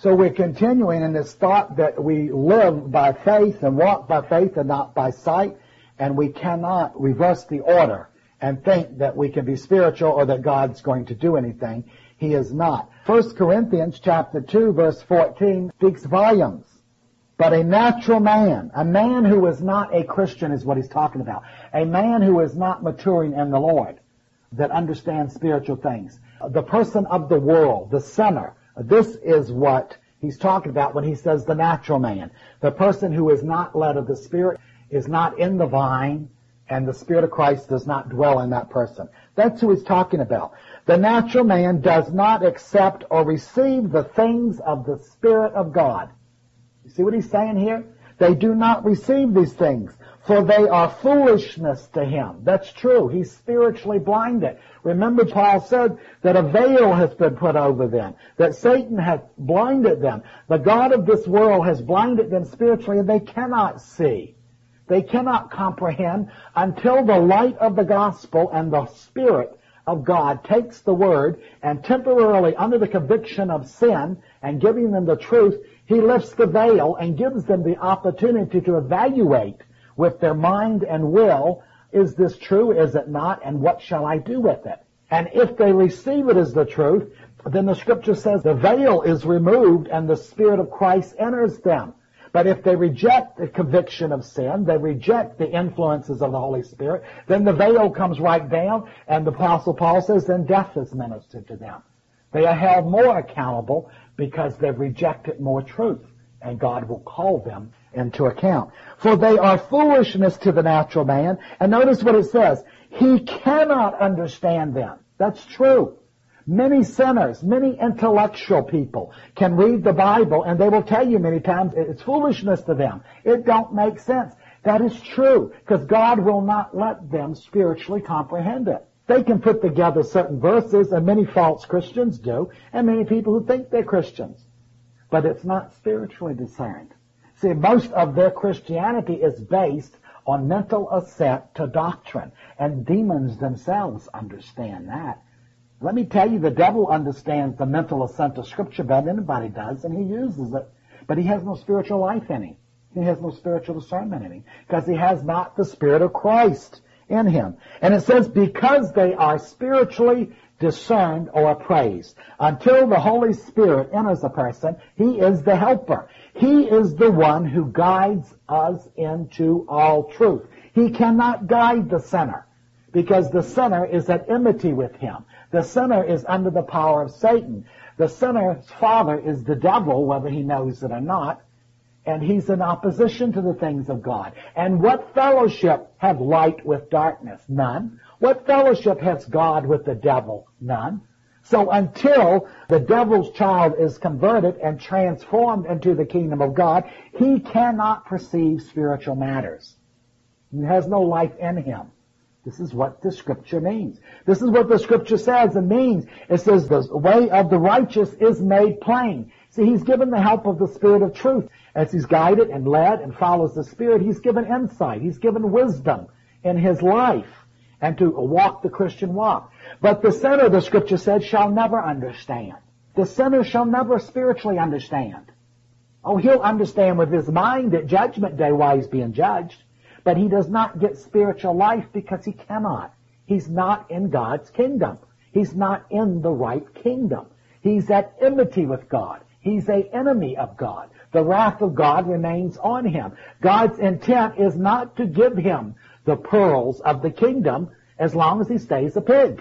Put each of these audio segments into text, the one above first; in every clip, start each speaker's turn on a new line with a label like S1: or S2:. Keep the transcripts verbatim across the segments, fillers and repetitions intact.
S1: So we're continuing in this thought that we live by faith and walk by faith and not by sight, and we cannot reverse the order and think that we can be spiritual or that God's going to do anything. He is not. First Corinthians chapter two, verse fourteen speaks volumes. But a natural man, a man who is not a Christian is what he's talking about. A man who is not maturing in the Lord, that understands spiritual things. The person of the world, the sinner. This is what he's talking about when he says the natural man. The person who is not led of the Spirit, is not in the vine, and the Spirit of Christ does not dwell in that person. That's who he's talking about. The natural man does not accept or receive the things of the Spirit of God. You see what he's saying here? They do not receive these things, for they are foolishness to him. That's true. He's spiritually blinded. Remember, Paul said that a veil has been put over them, that Satan has blinded them. The God of this world has blinded them spiritually, and they cannot see. They cannot comprehend until the light of the gospel and the Spirit of God takes the word and temporarily, under the conviction of sin and giving them the truth, he lifts the veil and gives them the opportunity to evaluate with their mind and will, is this true, is it not, and what shall I do with it? And if they receive it as the truth, then the Scripture says the veil is removed and the Spirit of Christ enters them. But if they reject the conviction of sin, they reject the influences of the Holy Spirit, then the veil comes right down, and the Apostle Paul says, then death is ministered to them. They are held more accountable because they've rejected more truth, and God will call them into account. For they are foolishness to the natural man. And notice what it says. He cannot understand them. That's true. Many sinners, many intellectual people can read the Bible and they will tell you many times it's foolishness to them. It don't make sense. That is true, because God will not let them spiritually comprehend it. They can put together certain verses, and many false Christians do, and many people who think they're Christians. But it's not spiritually discerned. See, most of their Christianity is based on mental assent to doctrine, and demons themselves understand that. Let me tell you, the devil understands the mental assent to Scripture better than anybody does, and he uses it, but he has no spiritual life in him. He has no spiritual discernment in him, because he has not the Spirit of Christ in him. And it says, because they are spiritually discerned or appraised. Until the Holy Spirit enters a person, he is the helper. He is the one who guides us into all truth. He cannot guide the sinner, because the sinner is at enmity with him. The sinner is under the power of Satan. The sinner's father is the devil, whether he knows it or not, and he's in opposition to the things of God. And what fellowship have light with darkness? None. What fellowship has God with the devil? None. So until the devil's child is converted and transformed into the kingdom of God, he cannot perceive spiritual matters. He has no life in him. This is what the Scripture means. This is what the Scripture says and means. It says the way of the righteous is made plain. See, he's given the help of the Spirit of truth. As he's guided and led and follows the Spirit, he's given insight. He's given wisdom in his life and to walk the Christian walk. But the sinner, the Scripture said, shall never understand. The sinner shall never spiritually understand. Oh, he'll understand with his mind at Judgment Day why he's being judged. But he does not get spiritual life because he cannot. He's not in God's kingdom. He's not in the right kingdom. He's at enmity with God. He's an enemy of God. The wrath of God remains on him. God's intent is not to give him the pearls of the kingdom as long as he stays a pig.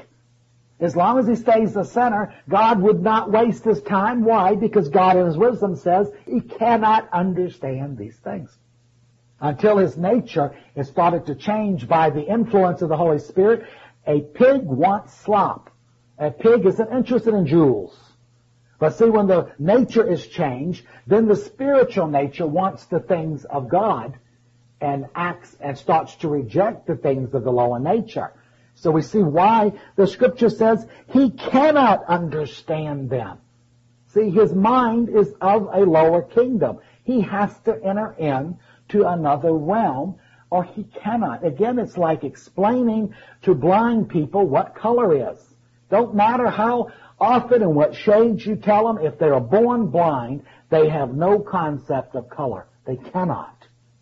S1: As long as he stays a sinner, God would not waste his time. Why? Because God in his wisdom says he cannot understand these things. Until his nature is started to change by the influence of the Holy Spirit, a pig wants slop. A pig isn't interested in jewels. But see, when the nature is changed, then the spiritual nature wants the things of God and acts and starts to reject the things of the lower nature. So we see why the Scripture says he cannot understand them. See, his mind is of a lower kingdom. He has to enter in to another realm, or he cannot. Again, it's like explaining to blind people what color is. Don't matter how Often in what shades you tell them, if they are born blind, they have no concept of color. They cannot.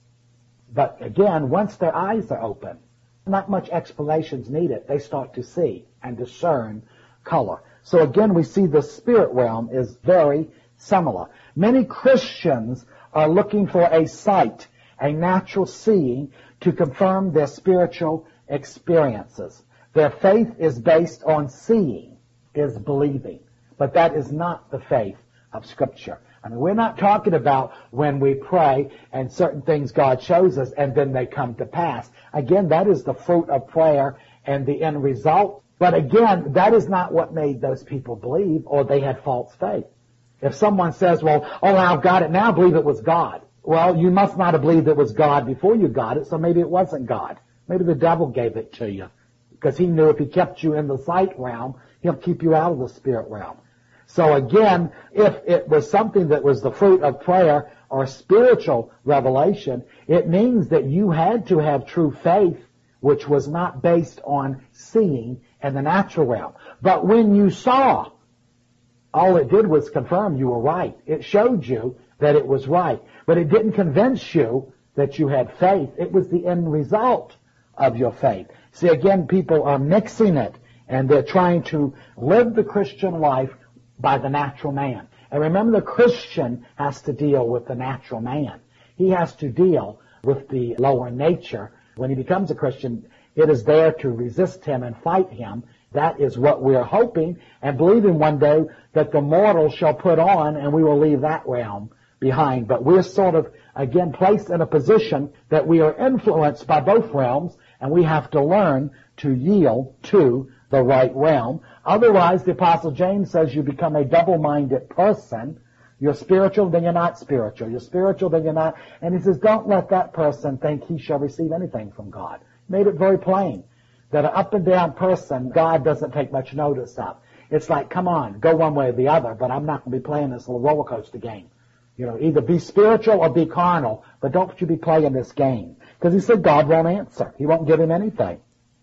S1: But again, once their eyes are open, not much explanation's needed. They start to see and discern color. So again, we see the spirit realm is very similar. Many Christians are looking for a sight, a natural seeing, to confirm their spiritual experiences. Their faith is based on seeing, is believing. But that is not the faith of Scripture. I mean, we're not talking about when we pray and certain things God shows us and then they come to pass. Again, that is the fruit of prayer and the end result. But again, that is not what made those people believe, or they had false faith. If someone says, well, oh, I've got it now, I believe it was God. Well, you must not have believed it was God before you got it, so maybe it wasn't God. Maybe the devil gave it to you, because he knew if he kept you in the sight realm, he'll keep you out of the spirit realm. So again, if it was something that was the fruit of prayer or spiritual revelation, it means that you had to have true faith, which was not based on seeing in the natural realm. But when you saw, all it did was confirm you were right. It showed you that it was right. But it didn't convince you that you had faith. It was the end result of your faith. See, again, people are mixing it, and they're trying to live the Christian life by the natural man. And remember, the Christian has to deal with the natural man. He has to deal with the lower nature. When he becomes a Christian, it is there to resist him and fight him. That is what we're hoping and believing one day, that the mortal shall put on, and we will leave that realm behind. But we're sort of, again, placed in a position that we are influenced by both realms, and we have to learn to yield to the right realm. Otherwise, the Apostle James says you become a double-minded person. You're spiritual, then you're not spiritual. You're spiritual, then you're not. And he says, don't let that person think he shall receive anything from God. He made it very plain that an up-and-down person, God doesn't take much notice of. It's like, come on, go one way or the other, but I'm not going to be playing this little roller coaster game. You know, either be spiritual or be carnal, but don't you be playing this game. Because he said God won't answer. He won't give him anything.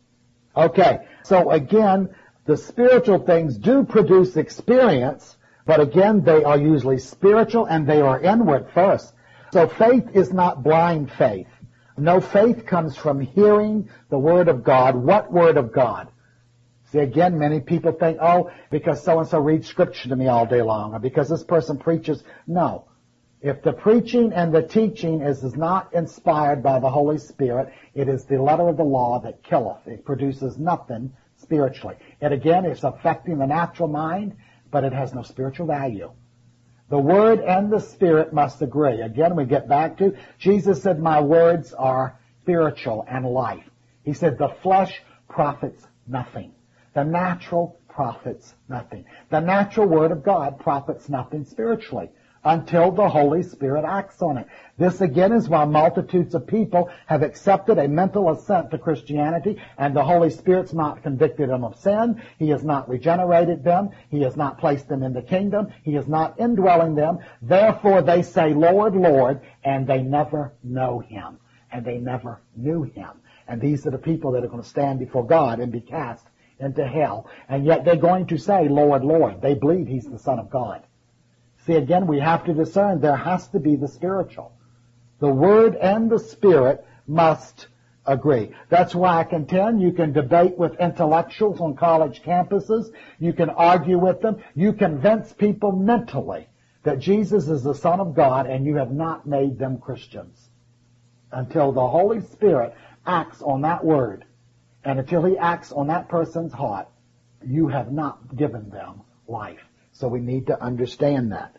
S1: Okay, so again, the spiritual things do produce experience, but again, they are usually spiritual and they are inward first. So faith is not blind faith. No, faith comes from hearing the Word of God. What Word of God? See, again, many people think, oh, because so-and-so reads Scripture to me all day long, or because this person preaches. No. If the preaching and the teaching is, is not inspired by the Holy Spirit, it is the letter of the law that killeth. It produces nothing spiritually. And again, it's affecting the natural mind, but it has no spiritual value. The Word and the Spirit must agree. Again, we get back to, Jesus said, my words are spiritual and life. He said, the flesh profits nothing. The natural profits nothing. The natural Word of God profits nothing spiritually until the Holy Spirit acts on it. This again is why multitudes of people have accepted a mental assent to Christianity, and the Holy Spirit's not convicted them of sin. He has not regenerated them. He has not placed them in the kingdom. He is not indwelling them. Therefore they say, Lord, Lord, and they never know Him, and they never knew Him. And these are the people that are going to stand before God and be cast into hell. And yet they're going to say, Lord, Lord. They believe He's the Son of God. See, again, we have to discern there has to be the spiritual. The Word and the Spirit must agree. That's why I contend you can debate with intellectuals on college campuses. You can argue with them. You convince people mentally that Jesus is the Son of God, and you have not made them Christians until the Holy Spirit acts on that Word. And until He acts on that person's heart, you have not given them life. So we need to understand that.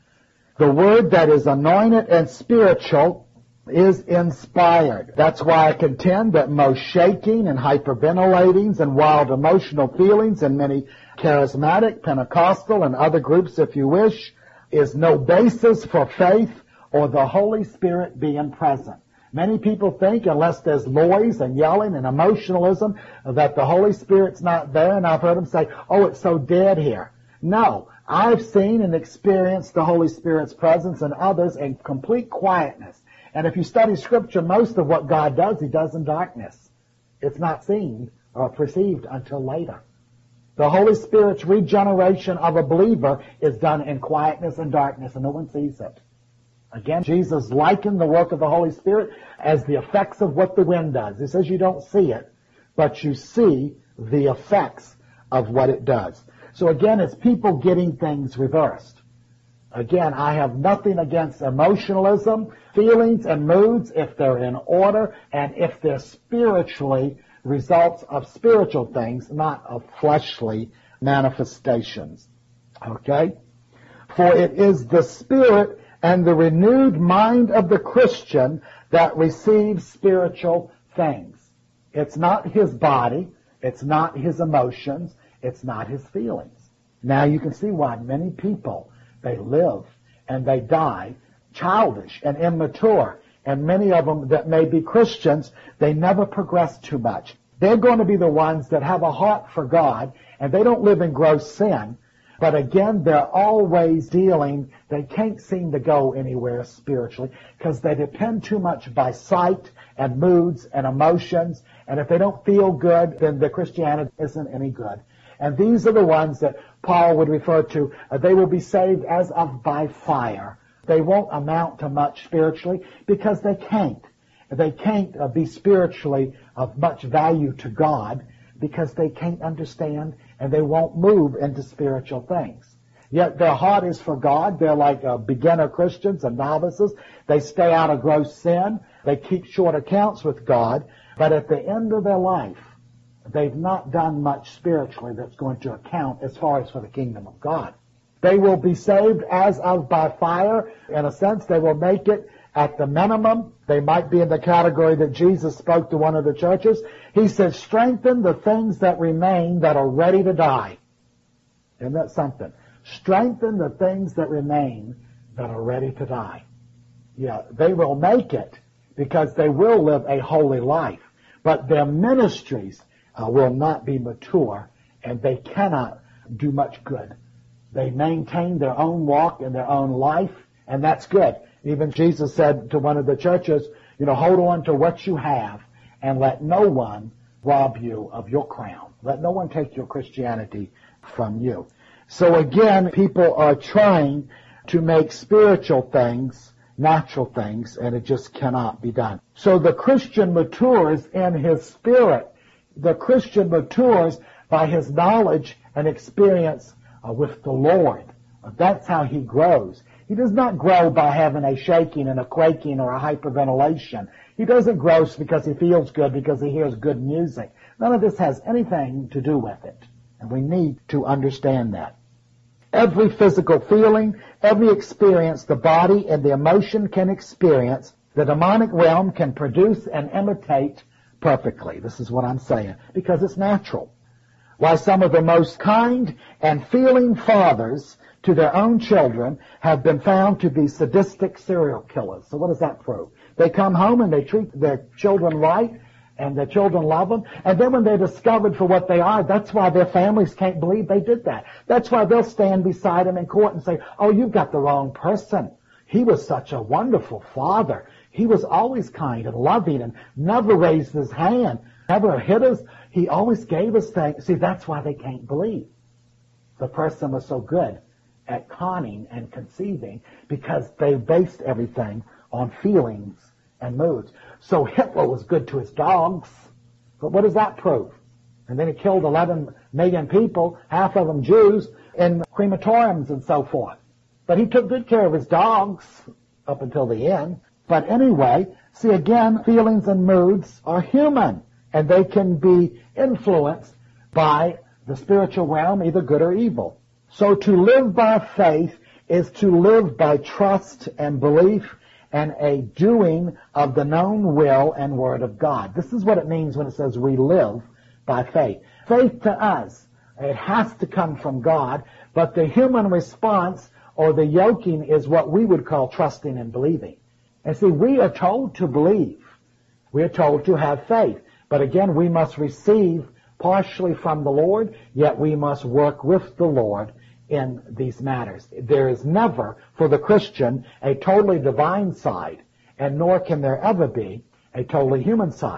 S1: The Word that is anointed and spiritual is inspired. That's why I contend that most shaking and hyperventilatings and wild emotional feelings in many charismatic, Pentecostal, and other groups, if you wish, is no basis for faith or the Holy Spirit being present. Many people think unless there's noise and yelling and emotionalism that the Holy Spirit's not there, and I've heard them say, oh, it's so dead here. No, I've seen and experienced the Holy Spirit's presence in others in complete quietness. And if you study Scripture, most of what God does, He does in darkness. It's not seen or perceived until later. The Holy Spirit's regeneration of a believer is done in quietness and darkness, and no one sees it. Again, Jesus likened the work of the Holy Spirit as the effects of what the wind does. He says you don't see it, but you see the effects of what it does. So again, it's people getting things reversed. Again, I have nothing against emotionalism, feelings and moods if they're in order and if they're spiritually results of spiritual things, not of fleshly manifestations. Okay? For it is the spirit and the renewed mind of the Christian that receives spiritual things. It's not his body, it's not his emotions, it's not his feelings. Now you can see why many people, they live and they die childish and immature, and many of them that may be Christians, they never progress too much. They're going to be the ones that have a heart for God, and they don't live in gross sin, but again, they're always dealing, they can't seem to go anywhere spiritually because they depend too much by sight and moods and emotions, and if they don't feel good, then the Christianity isn't any good. And these are the ones that Paul would refer to, uh, they will be saved as of by fire. They won't amount to much spiritually because they can't. They can't uh, be spiritually of much value to God because they can't understand and they won't move into spiritual things. Yet their heart is for God. They're like uh, beginner Christians and novices. They stay out of gross sin. They keep short accounts with God. But at the end of their life, they've not done much spiritually that's going to account as far as for the kingdom of God. They will be saved as of by fire. In a sense, they will make it at the minimum. They might be in the category that Jesus spoke to one of the churches. He said, strengthen the things that remain that are ready to die. Isn't that something? Strengthen the things that remain that are ready to die. Yeah, they will make it because they will live a holy life. But their ministries uh, will not be mature, and they cannot do much good. They maintain their own walk and their own life, and that's good. Even Jesus said to one of the churches, you know, hold on to what you have and let no one rob you of your crown. Let no one take your Christianity from you. So again, people are trying to make spiritual things natural things, and it just cannot be done. So the Christian matures in his spirit. The Christian matures by his knowledge and experience uh, with the Lord. Uh, that's how he grows. He does not grow by having a shaking and a quaking or a hyperventilation. He doesn't grow because he feels good, because he hears good music. None of this has anything to do with it. And we need to understand that. Every physical feeling, every experience the body and the emotion can experience, the demonic realm can produce and imitate perfectly. This is what I'm saying, because it's natural. Why some of the most kind and feeling fathers to their own children have been found to be sadistic serial killers. So what does that prove? They come home and they treat their children right, and their children love them. And then when they're discovered for what they are, that's why their families can't believe they did that. That's why they'll stand beside them in court and say, oh, you've got the wrong person. He was such a wonderful father. He was always kind and loving and never raised his hand, never hit us. He always gave us things. See, that's why they can't believe. The person was so good at conning and conceiving because they based everything on feelings and moods. So Hitler was good to his dogs, but what does that prove? And then he killed eleven million people, half of them Jews, in crematoriums and so forth. But he took good care of his dogs up until the end. But anyway, see again, feelings and moods are human, and they can be influenced by the spiritual realm, either good or evil. So to live by faith is to live by trust and belief and a doing of the known will and word of God. This is what it means when it says we live by faith. Faith to us, it has to come from God, but the human response or the yoking is what we would call trusting and believing. And see, we are told to believe. We are told to have faith. But again, we must receive partially from the Lord, yet we must work with the Lord in these matters. There is never, for the Christian, a totally divine side, and nor can there ever be a totally human side.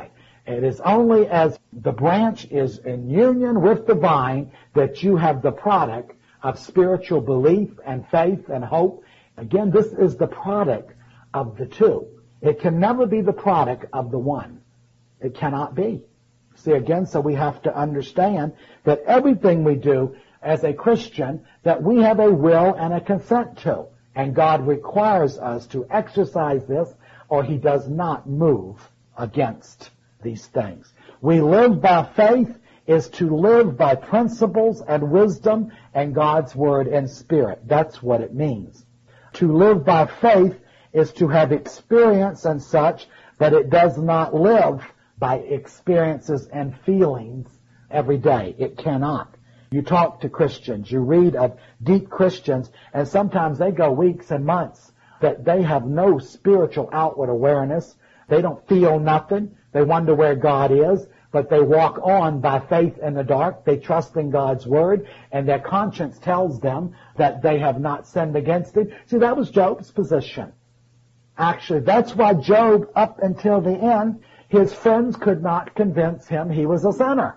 S1: It is only as the branch is in union with the vine that you have the product of spiritual belief and faith and hope. Again, this is the product of the two. It can never be the product of the one. It cannot be. See, again, so we have to understand that everything we do as a Christian, that we have a will and a consent to. And God requires us to exercise this, or He does not move against these things. We live by faith is to live by principles and wisdom and God's Word and Spirit. That's what it means. To live by faith is to have experience and such, but it does not live by experiences and feelings every day. It cannot. You talk to Christians, you read of deep Christians, and sometimes they go weeks and months that they have no spiritual outward awareness. They don't feel nothing. They wonder where God is, but they walk on by faith in the dark. They trust in God's Word, and their conscience tells them that they have not sinned against Him. See, that was Job's position. Actually, that's why Job, up until the end, his friends could not convince him he was a sinner.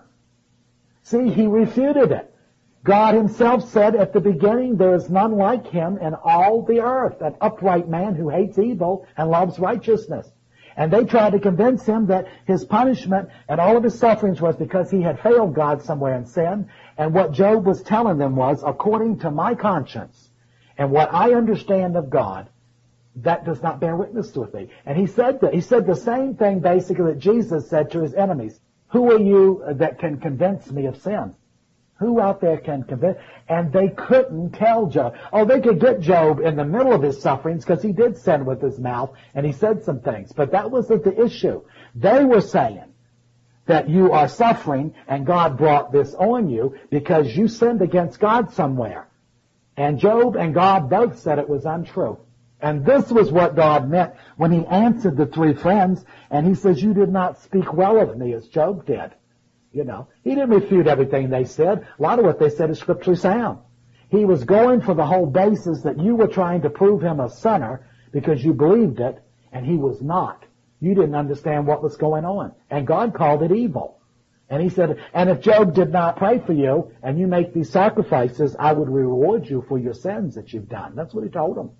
S1: See, he refuted it. God Himself said at the beginning, there is none like Him in all the earth, an upright man who hates evil and loves righteousness. And they tried to convince him that his punishment and all of his sufferings was because he had failed God somewhere in sin. And what Job was telling them was, according to my conscience and what I understand of God, that does not bear witness with me. And he said that, he said the same thing basically that Jesus said to His enemies. Who are you that can convince me of sin? Who out there can convince? And they couldn't tell Job. Oh, they could get Job in the middle of his sufferings because he did sin with his mouth and he said some things. But that wasn't the issue. They were saying that you are suffering and God brought this on you because you sinned against God somewhere. And Job and God both said it was untrue. And this was what God meant when He answered the three friends, and He says, you did not speak well of me as Job did. You know, He didn't refute everything they said. A lot of what they said is scripturally sound. He was going for the whole basis that you were trying to prove him a sinner because you believed it, and he was not. You didn't understand what was going on. And God called it evil. And He said, and if Job did not pray for you, and you make these sacrifices, I would reward you for your sins that you've done. That's what He told him.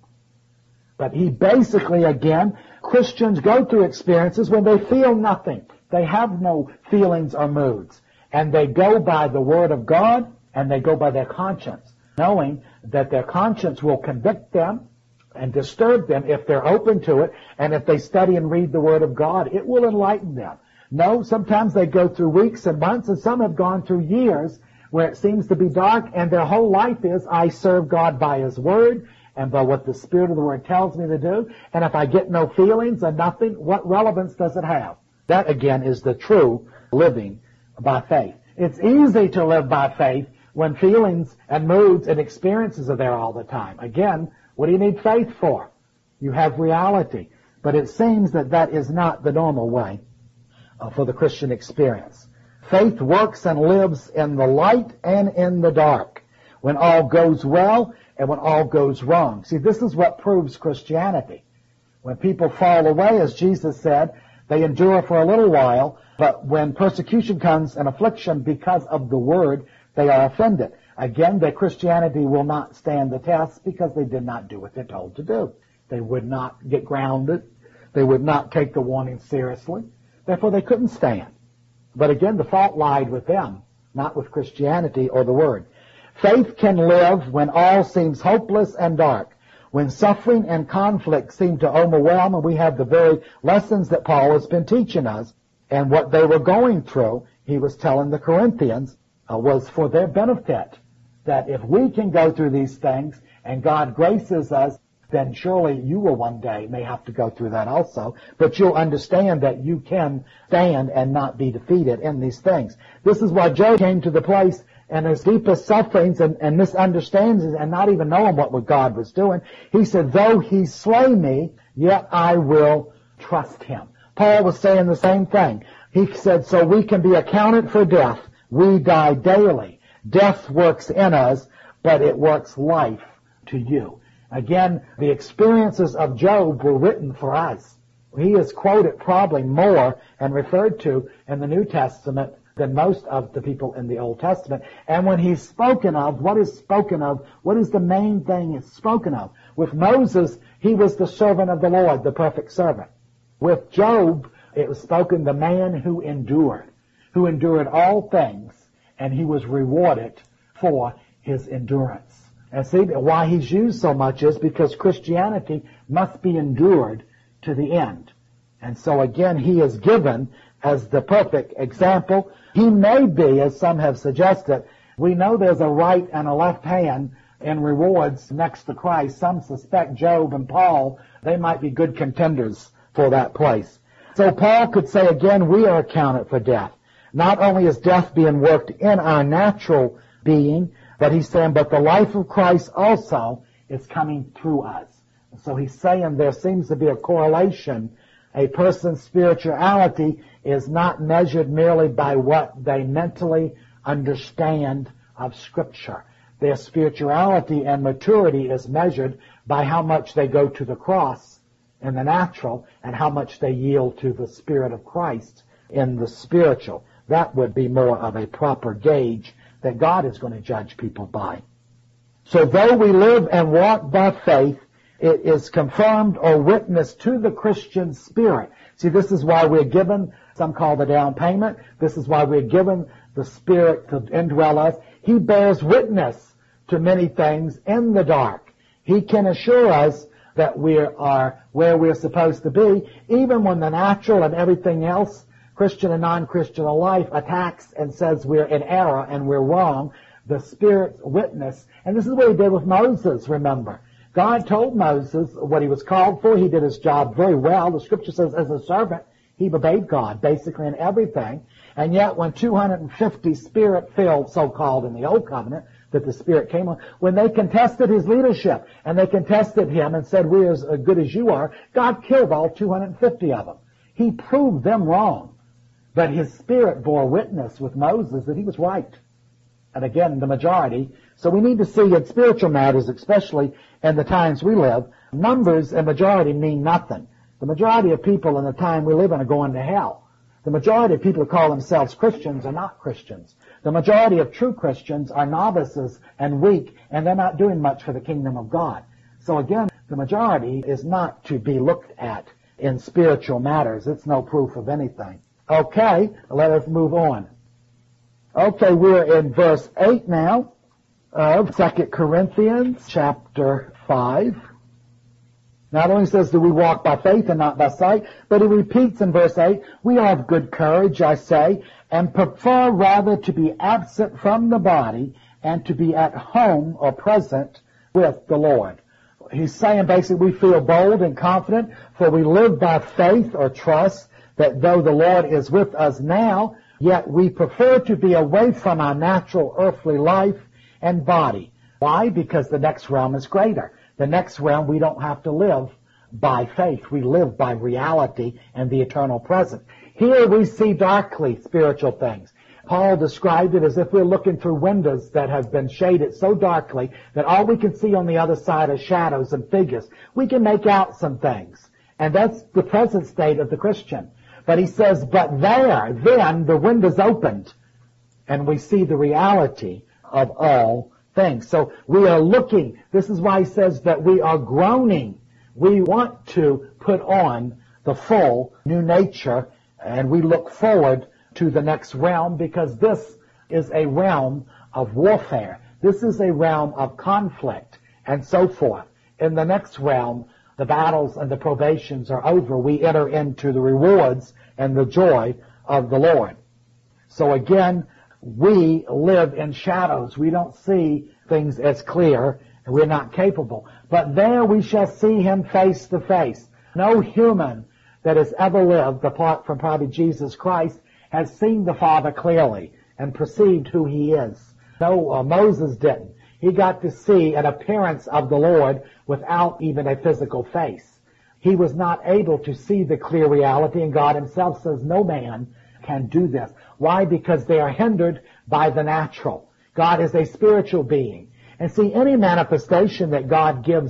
S1: But he basically, again, Christians go through experiences when they feel nothing. They have no feelings or moods. And they go by the Word of God, and they go by their conscience, knowing that their conscience will convict them and disturb them if they're open to it, and if they study and read the Word of God, it will enlighten them. No, sometimes they go through weeks and months, and some have gone through years where it seems to be dark, and their whole life is, I serve God by His Word, and by what the Spirit of the Word tells me to do. And if I get no feelings and nothing, what relevance does it have? That, again, is the true living by faith. It's easy to live by faith when feelings and moods and experiences are there all the time. Again, what do you need faith for? You have reality. But it seems that that is not the normal way uh, for the Christian experience. Faith works and lives in the light and in the dark, when all goes well and when all goes wrong. See, this is what proves Christianity. When people fall away, as Jesus said, they endure for a little while, but when persecution comes and affliction because of the Word, they are offended. Again, their Christianity will not stand the test because they did not do what they're told to do. They would not get grounded. They would not take the warning seriously. Therefore, they couldn't stand. But again, the fault lied with them, not with Christianity or the Word. Faith can live when all seems hopeless and dark, when suffering and conflict seem to overwhelm, and we have the very lessons that Paul has been teaching us. And what they were going through, he was telling the Corinthians, uh, was for their benefit. That if we can go through these things and God graces us, then surely you will one day may have to go through that also. But you'll understand that you can stand and not be defeated in these things. This is why Job came to the place and his deepest sufferings and, and misunderstandings and not even knowing what God was doing. He said, though He slay me, yet I will trust Him. Paul was saying the same thing. He said, so we can be accounted for death. We die daily. Death works in us, but it works life to you. Again, the experiences of Job were written for us. He is quoted probably more and referred to in the New Testament than most of the people in the Old Testament. And when he's spoken of, what is spoken of? What is the main thing is spoken of? With Moses, he was the servant of the Lord, the perfect servant. With Job, it was spoken the man who endured, who endured all things, and he was rewarded for his endurance. And see, why he's used so much is because Christianity must be endured to the end. And so again, he is given as the perfect example. He may be, as some have suggested, we know there's a right and a left hand in rewards next to Christ. Some suspect Job and Paul, they might be good contenders for that place. So Paul could say again, we are accounted for death. Not only is death being worked in our natural being, but he's saying, but the life of Christ also is coming through us. So he's saying there seems to be a correlation. A person's spirituality is not measured merely by what they mentally understand of Scripture. Their spirituality and maturity is measured by how much they go to the cross in the natural and how much they yield to the Spirit of Christ in the spiritual. That would be more of a proper gauge that God is going to judge people by. So though we live and walk by faith, it is confirmed or witnessed to the Christian spirit. See, this is why we're given, some call the down payment, this is why we're given the Spirit to indwell us. He bears witness to many things in the dark. He can assure us that we are where we're supposed to be, even when the natural and everything else, Christian and non-Christian alike, attacks and says we're in error and we're wrong. The Spirit's witness, and this is what he did with Moses, remember. God told Moses what he was called for. He did his job very well. The Scripture says as a servant, he obeyed God basically in everything. And yet when two hundred fifty Spirit-filled, so-called in the Old Covenant, that the Spirit came on, when they contested his leadership and they contested him and said, we're as good as you are, God killed all two hundred fifty of them. He proved them wrong. But his Spirit bore witness with Moses that he was right. And again, the majority. So we need to see in spiritual matters, especially in the times we live, numbers and majority mean nothing. The majority of people in the time we live in are going to hell. The majority of people who call themselves Christians are not Christians. The majority of true Christians are novices and weak, and they're not doing much for the kingdom of God. So again, the majority is not to be looked at in spiritual matters. It's no proof of anything. Okay, let us move on. Okay, we're in verse eight now of Second Corinthians chapter five. Not only says that we walk by faith and not by sight, but he repeats in verse eight, we are of good courage, I say, and prefer rather to be absent from the body and to be at home or present with the Lord. He's saying basically we feel bold and confident, for we live by faith or trust that though the Lord is with us now, yet we prefer to be away from our natural earthly life and body. Why? Because the next realm is greater. The next realm we don't have to live by faith. We live by reality and the eternal present. Here we see darkly spiritual things. Paul described it as if we're looking through windows that have been shaded so darkly that all we can see on the other side are shadows and figures. We can make out some things. And that's the present state of the Christian. But he says, but there, then the windows opened, and we see the reality of all things. So we are looking. This is why he says that we are groaning. We want to put on the full new nature, and we look forward to the next realm, because this is a realm of warfare. This is a realm of conflict, and so forth. In the next realm, the battles and the probations are over. We enter into the rewards and the joy of the Lord. So again, we live in shadows. We don't see things as clear, and we're not capable. But there we shall see him face to face. No human that has ever lived, apart from probably Jesus Christ, has seen the Father clearly and perceived who he is. No, uh, Moses didn't. He got to see an appearance of the Lord without even a physical face. He was not able to see the clear reality, and God himself says no man can do this. Why? Because they are hindered by the natural. God is a spiritual being. And see, any manifestation that God gives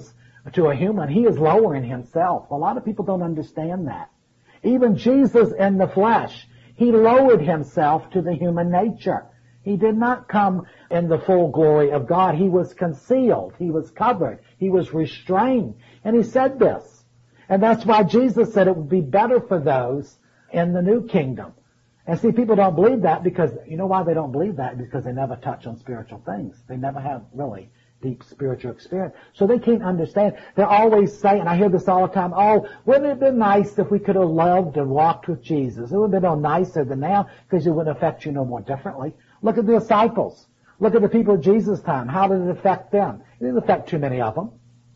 S1: to a human, he is lowering himself. A lot of people don't understand that. Even Jesus in the flesh, he lowered himself to the human nature. He did not come in the full glory of God. He was concealed. He was covered. He was restrained. And he said this. And that's why Jesus said it would be better for those in the new kingdom. And see, people don't believe that because, you know why they don't believe that? Because they never touch on spiritual things. They never have really deep spiritual experience. So they can't understand. They're always saying, and I hear this all the time, oh, wouldn't it have been nice if we could have loved and walked with Jesus? It would have been no nicer than now because it wouldn't affect you no more differently. Look at the disciples. Look at the people of Jesus' time. How did it affect them? It didn't affect too many of them.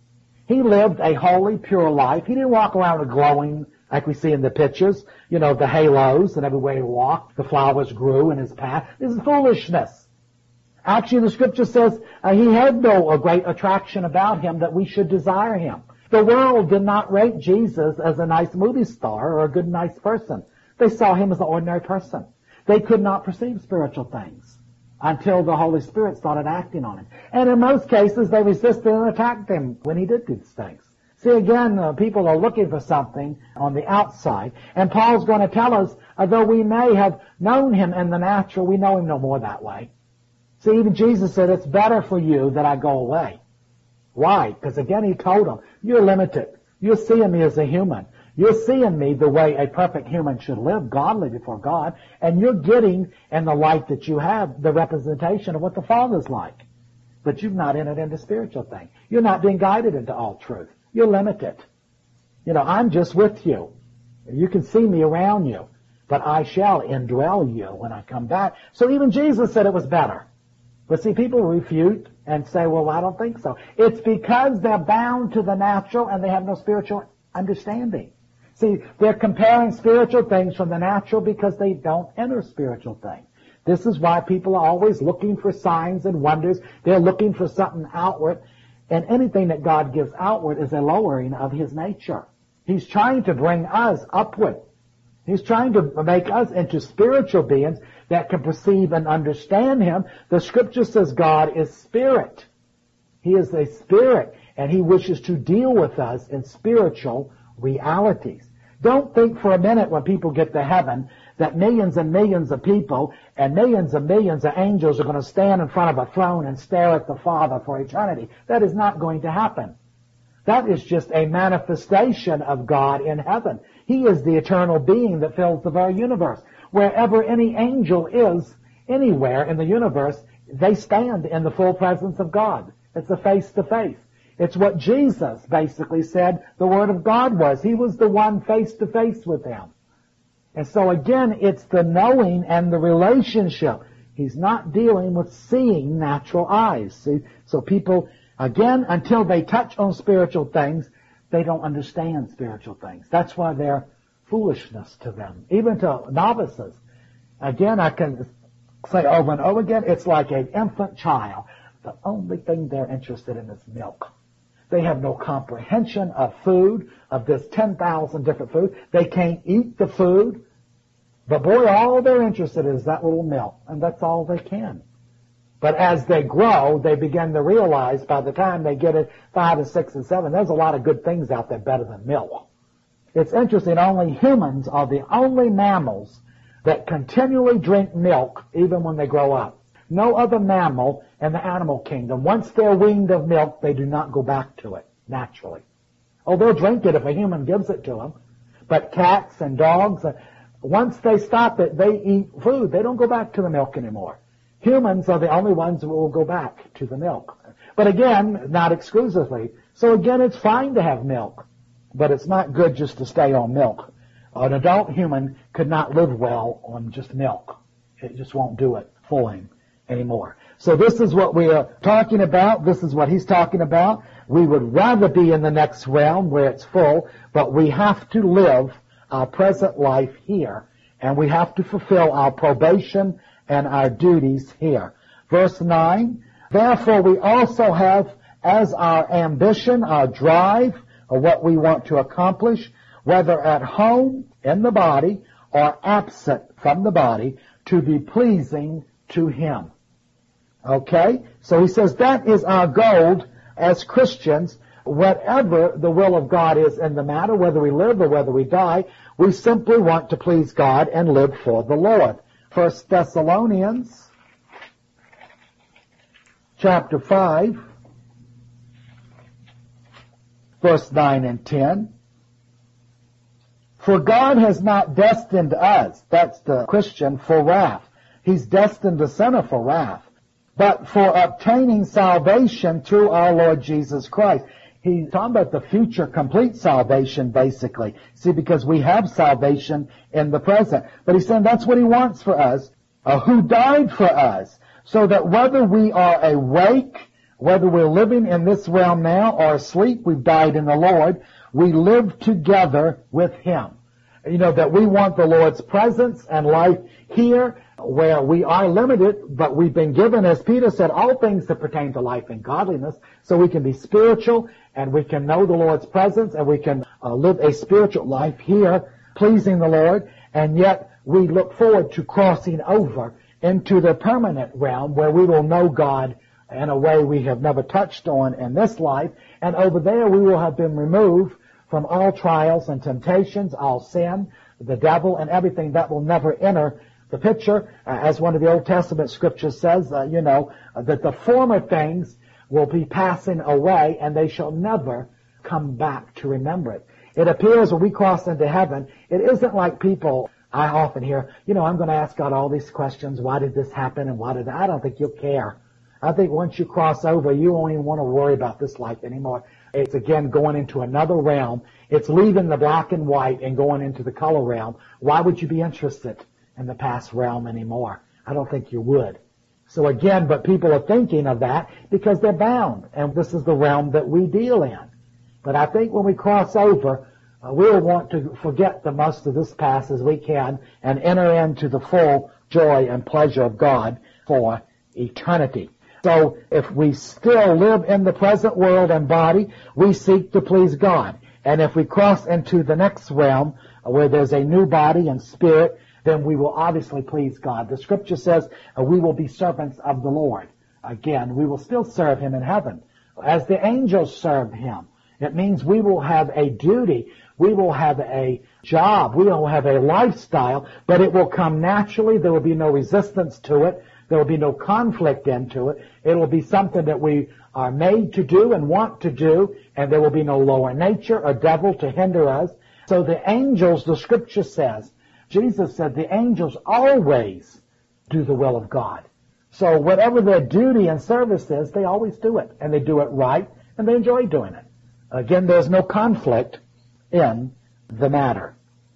S1: He lived a holy, pure life. He didn't walk around with glowing, like we see in the pictures, you know, the halos, and everywhere he walked, the flowers grew in his path. This is foolishness. Actually, the scripture says uh, he had no a great attraction about him that we should desire him. The world did not rate Jesus as a nice movie star or a good, nice person. They saw him as an ordinary person. They could not perceive spiritual things until the Holy Spirit started acting on him. And in most cases, they resisted and attacked him when he did these things. See, again, uh, people are looking for something on the outside. And Paul's going to tell us, although we may have known him in the natural, we know him no more that way. See, even Jesus said, it's better for you that I go away. Why? Because again, he told them, you're limited. You're seeing me as a human. You're seeing me the way a perfect human should live, godly before God, and you're getting, in the light that you have, the representation of what the Father's like. But you've not entered into spiritual things. You're not being guided into all truth. You're limited. You know, I'm just with you. You can see me around you, but I shall indwell you when I come back. So even Jesus said it was better. But see, people refute and say, well, I don't think so. It's because they're bound to the natural and they have no spiritual understanding. See, they're comparing spiritual things from the natural because they don't enter spiritual things. This is why people are always looking for signs and wonders. They're looking for something outward. And anything that God gives outward is a lowering of his nature. He's trying to bring us upward. He's trying to make us into spiritual beings that can perceive and understand him. The scripture says God is spirit. He is a spirit, and he wishes to deal with us in spiritual realities. Don't think for a minute when people get to heaven that millions and millions of people and millions and millions of angels are going to stand in front of a throne and stare at the Father for eternity. That is not going to happen. That is just a manifestation of God in heaven. He is the eternal being that fills the very universe. Wherever any angel is, anywhere in the universe, they stand in the full presence of God. It's a face-to-face. It's what Jesus basically said the Word of God was. He was the one face-to-face with him. And so again, it's the knowing and the relationship. He's not dealing with seeing natural eyes. See? So people, again, until they touch on spiritual things, they don't understand spiritual things. That's why they're foolishness to them, even to novices. Again, I can say over and over again, it's like an infant child. The only thing they're interested in is milk. They have no comprehension of food, of this ten thousand different foods. They can't eat the food. But boy, all they're interested in is that little milk, and that's all they can. But as they grow, they begin to realize by the time they get it five and six and seven, there's a lot of good things out there better than milk. It's interesting, only humans are the only mammals that continually drink milk even when they grow up. No other mammal in the animal kingdom, once they're weaned of milk, they do not go back to it naturally. Oh, they'll drink it if a human gives it to them. But cats and dogs, once they stop it, they eat food. They don't go back to the milk anymore. Humans are the only ones who will go back to the milk. But again, not exclusively. So again, it's fine to have milk, but it's not good just to stay on milk. An adult human could not live well on just milk. It just won't do it for him anymore. So this is what we are talking about. This is what he's talking about. We would rather be in the next realm where it's full, but we have to live our present life here, and we have to fulfill our probation and our duties here. Verse nine, therefore we also have as our ambition, our drive, or what we want to accomplish, whether at home in the body or absent from the body, to be pleasing to him. Okay? So he says that is our goal as Christians. whatever the will of God is in the matter, whether we live or whether we die, we simply want to please God and live for the Lord. First Thessalonians chapter five, verse nine and ten. For God has not destined us, that's the Christian, for wrath. He's destined the sinner for wrath, but for obtaining salvation through our Lord Jesus Christ. He's talking about the future complete salvation, basically. See, because we have salvation in the present. But he's saying that's what he wants for us, uh, who died for us, so that whether we are awake, whether we're living in this realm now or asleep, we've died in the Lord, we live together with him. You know, that we want the Lord's presence and life here, where we are limited, but we've been given, as Peter said, all things that pertain to life and godliness, so we can be spiritual and we can know the Lord's presence and we can uh, live a spiritual life here, pleasing the Lord, and yet we look forward to crossing over into the permanent realm where we will know God in a way we have never touched on in this life, and over there we will have been removed from all trials and temptations, all sin, the devil, and everything that will never enter the picture. Uh, as one of the Old Testament scriptures says, uh, you know, uh, that the former things will be passing away and they shall never come back to remember it. It appears when we cross into heaven, it isn't like people, I often hear, you know, I'm going to ask God all these questions. Why did this happen and why did I? I don't think you'll care. I think once you cross over, you won't even want to worry about this life anymore. It's again going into another realm. It's leaving the black and white and going into the color realm. Why would you be interested in the past realm anymore? I don't think you would. So again, but people are thinking of that because they're bound, and this is the realm that we deal in. But I think when we cross over, uh, we'll want to forget the most of this past as we can and enter into the full joy and pleasure of God for eternity. So if we still live in the present world and body, we seek to please God. And if we cross into the next realm where there's a new body and spirit, then we will obviously please God. The scripture says uh, we will be servants of the Lord. Again, we will still serve him in heaven as the angels serve him. It means we will have a duty. We will have a job. We will have a lifestyle, but it will come naturally. There will be no resistance to it. There will be no conflict into it. It will be something that we are made to do and want to do, and there will be no lower nature or devil to hinder us. So the angels, the scripture says, Jesus said the angels always do the will of God. So whatever their duty and service is, they always do it, and they do it right, and they enjoy doing it. Again, there's no conflict in the matter.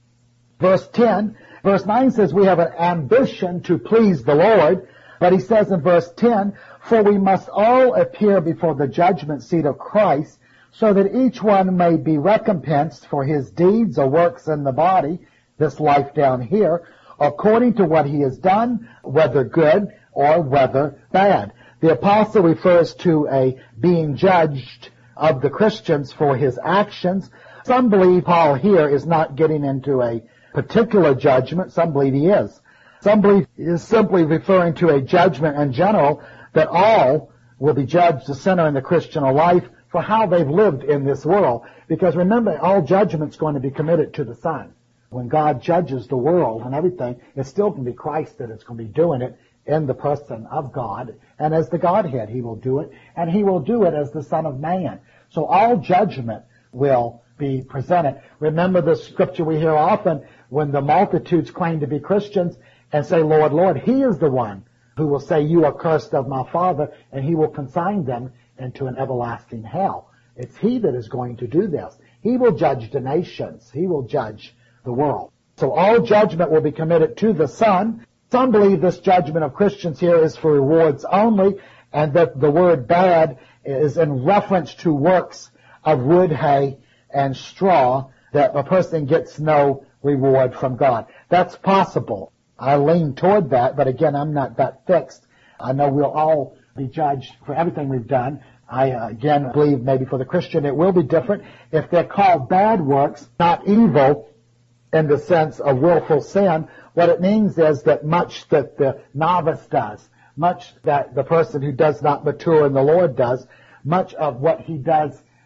S1: Verse ten, verse nine says we have an ambition to please the Lord. But he says in verse ten, for we must all appear before the judgment seat of Christ, so that each one may be recompensed for his deeds or works in the body, this life down here, according to what he has done, whether good or whether bad. The apostle refers to a being judged of the Christians for his actions. Some believe Paul here is not getting into a particular judgment. Some believe he is. Some believe he is simply referring to a judgment in general, that all will be judged, the sinner and the Christian alike, for how they've lived in this world. Because remember, all judgment's going to be committed to the Son. When God judges the world and everything, it's still going to be Christ that is going to be doing it in the person of God. And as the Godhead, he will do it. And he will do it as the Son of Man. So all judgment will be presented. Remember the scripture we hear often when the multitudes claim to be Christians and say, Lord, Lord, he is the one who will say, you are cursed of my Father, and he will consign them into an everlasting hell. It's he that is going to do this. He will judge the nations. He will judge the world. So all judgment will be committed to the Son. Some believe this judgment of Christians here is for rewards only, and that the word bad is in reference to works of wood, hay, and straw, that a person gets no reward from God. That's possible. I lean toward that, but again, I'm not that fixed. I know we'll all be judged for everything we've done. I, uh, again, believe maybe for the Christian it will be different. If they're called bad works, not evil in the sense of willful sin, what it means is that much that the novice does, much that the person who does not mature in the Lord does, much of what he does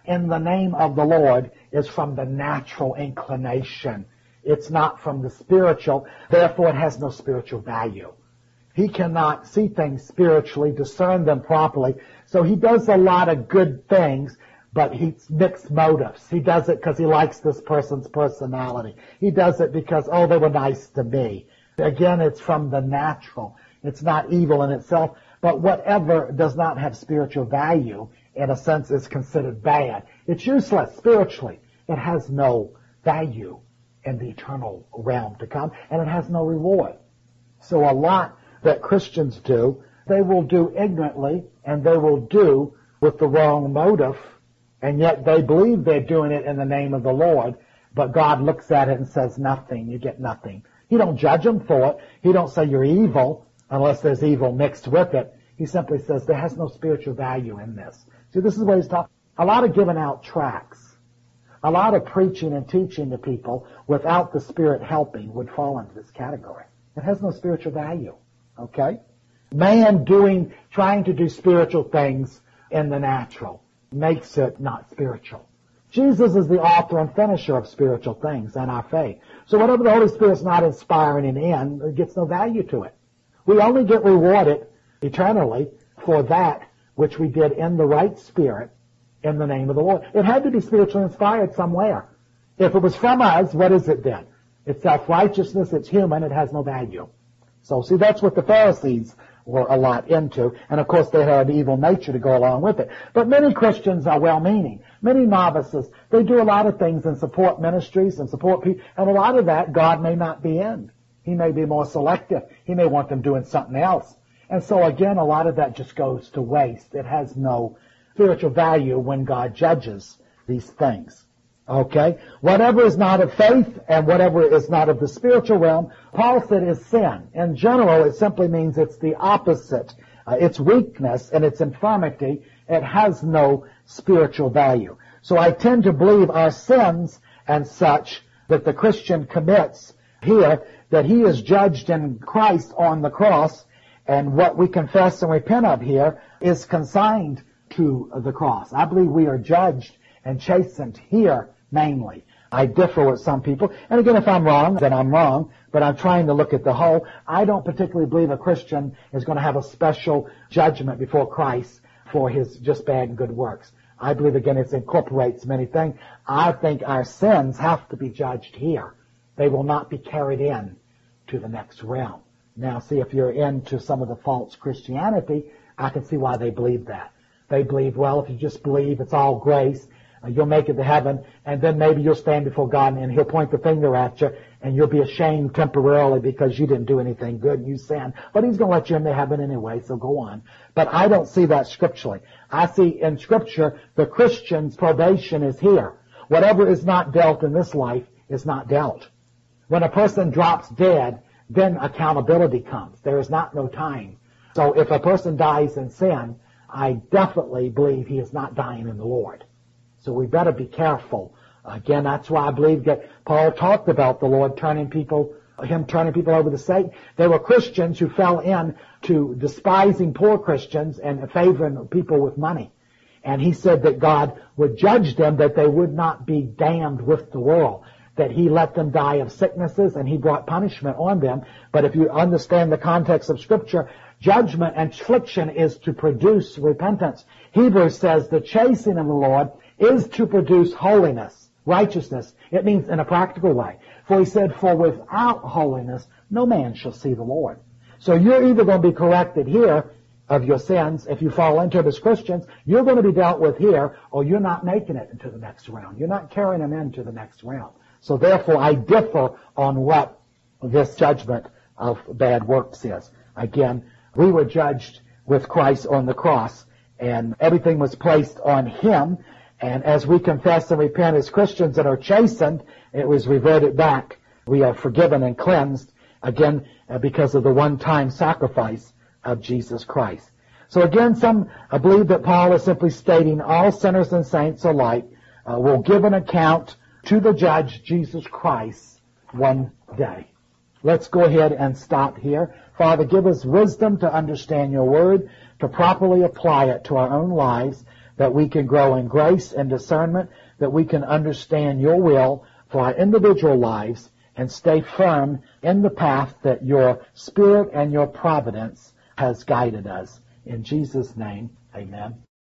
S1: in the name of the Lord is from the natural inclination. It's not from the spiritual. Therefore, it has no spiritual value. He cannot see things spiritually, discern them properly. So he does a lot of good things, but he's mixed motives. He does it because he likes this person's personality. He does it because, oh, they were nice to me. Again, it's from the natural. It's not evil in itself, but whatever does not have spiritual value, in a sense, is considered bad. It's useless spiritually. It has no value in the eternal realm to come, and it has no reward. So a lot that Christians do, they will do ignorantly, and they will do with the wrong motive, and yet they believe they're doing it in the name of the Lord, but God looks at it and says nothing. You get nothing. He don't judge them for it. He don't say you're evil unless there's evil mixed with it. He simply says there has no spiritual value in this. See, this is what he's talking. A lot of giving out tracts, a lot of preaching and teaching to people without the Spirit helping would fall into this category. It has no spiritual value. Okay? Man doing, trying to do spiritual things in the natural makes it not spiritual. Jesus is the author and finisher of spiritual things and our faith. So whatever the Holy Spirit's not inspiring and in, it gets no value to it. We only get rewarded eternally for that which we did in the right spirit in the name of the Lord. It had to be spiritually inspired somewhere. If it was from us, what is it then? It's self-righteousness, it's human, it has no value. So, see, that's what the Pharisees were a lot into. And, of course, they had an evil nature to go along with it. But many Christians are well-meaning. Many novices, they do a lot of things and support ministries and support people. And a lot of that God may not be in. He may be more selective. He may want them doing something else. And so, again, a lot of that just goes to waste. It has no spiritual value when God judges these things. Okay? Whatever is not of faith and whatever is not of the spiritual realm, Paul said is sin. In general, it simply means it's the opposite. Uh, it's weakness and it's infirmity. It has no spiritual value. So I tend to believe our sins and such that the Christian commits here, that he is judged in Christ on the cross, and what we confess and repent of here is consigned to the cross. I believe we are judged and chastened here mainly. I differ with some people. And again, if I'm wrong, then I'm wrong. But I'm trying to look at the whole. I don't particularly believe a Christian is going to have a special judgment before Christ for his just bad and good works. I believe, again, it incorporates many things. I think our sins have to be judged here. They will not be carried in to the next realm. Now, see, if you're into some of the false Christianity, I can see why they believe that. They believe, well, if you just believe it's all grace, uh, you'll make it to heaven, and then maybe you'll stand before God and he'll point the finger at you, and you'll be ashamed temporarily because you didn't do anything good and you sinned. But he's going to let you into heaven anyway, so go on. But I don't see that scripturally. I see in Scripture the Christian's probation is here. Whatever is not dealt in this life is not dealt. When a person drops dead, then accountability comes. There is not no time. So if a person dies in sin, I definitely believe he is not dying in the Lord. So we better be careful. Again, that's why I believe that Paul talked about the Lord turning people, him turning people over to Satan. There were Christians who fell in to despising poor Christians and favoring people with money. And he said that God would judge them, that they would not be damned with the world, that he let them die of sicknesses and he brought punishment on them. But if you understand the context of Scripture, judgment and affliction is to produce repentance. Hebrews says the chastening of the Lord is to produce holiness, righteousness. It means in a practical way. For he said, for without holiness, no man shall see the Lord. So you're either going to be corrected here of your sins. If you fall into it as Christians, you're going to be dealt with here, or you're not making it into the next realm. You're not carrying them into the next realm. So therefore, I differ on what this judgment of bad works is. Again, we were judged with Christ on the cross, and everything was placed on him. And as we confess and repent as Christians and are chastened, it was reverted back. We are forgiven and cleansed, again, because of the one-time sacrifice of Jesus Christ. So again, some uh, believe that Paul is simply stating all sinners and saints alike uh, will give an account to the judge, Jesus Christ, one day. Let's go ahead and stop here. Father, give us wisdom to understand your word, to properly apply it to our own lives. that we can grow in grace and discernment, that we can understand your will for our individual lives and stay firm in the path that your Spirit and your providence has guided us. In Jesus' name, amen.